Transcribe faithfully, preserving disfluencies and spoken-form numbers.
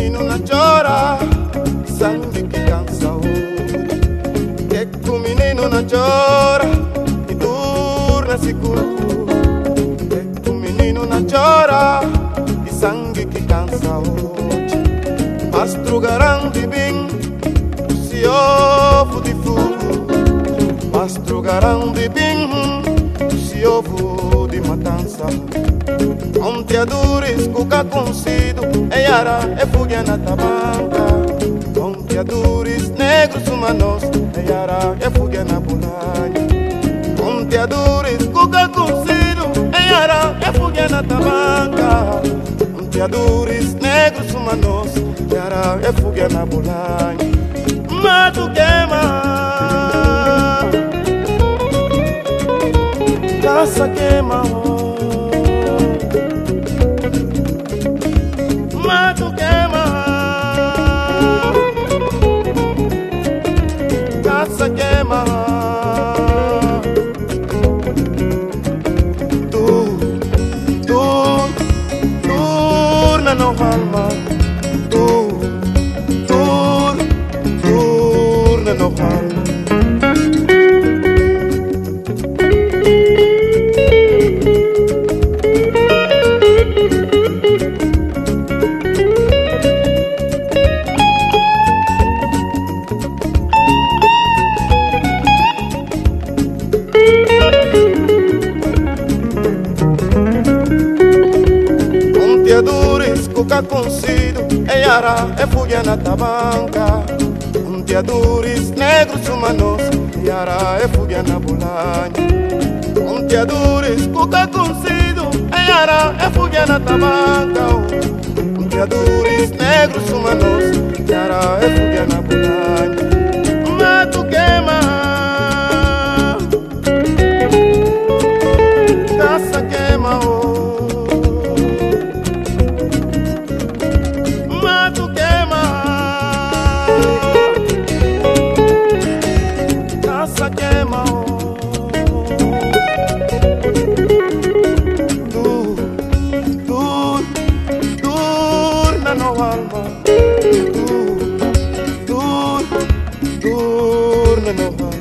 menino não chora, sangue que cansa hoje. Que que o menino não chora e torna seguro. Que que o menino não chora e sangue que cansa hoje. Mastro garante bem, se ovo de fogo. Mastro garante bem, se ovo de matança. Onde a dores cuca concido, e ara e fuga na tabanca. Onde a dores negros humanos, e ara e fuga na bulanha. Onde a dores cuca concido, e ara e fuga na tabanca. Onde a dores negros humanos, e ara e fuga na bulanha. Mato queima, casa queima. Mato queima, casa queima. Tu, tu, torna no alma. Tu, tu, torna no alma. Dores cuca concido, e ara e fuga na tabanca. Onde há dores negros humanos, e ara e fuga na bulanha. Onde há dores cuca concido, e ara e fuga na tabanca. Onde há dores negros humanos, e ara e fuga na bulanha. Mato queima, casa queima. Queima, tu, tu, torna no alma, tu, tu, torna no alma.